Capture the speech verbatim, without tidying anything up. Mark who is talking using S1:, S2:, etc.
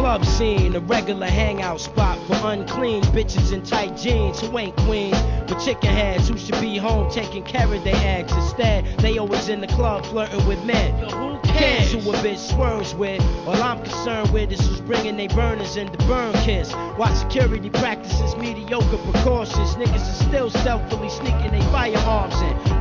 S1: club scene, a regular hangout spot for unclean bitches in tight jeans who ain't queens, but chicken heads who should be home taking care of their eggs. Instead, they always in the club flirting with men. Yo, who cares who a bitch swerves with? All I'm concerned with is who's bringing they burners in the burn kiss. While security practices mediocre precautions, niggas is still stealthily sneaking they firearms in.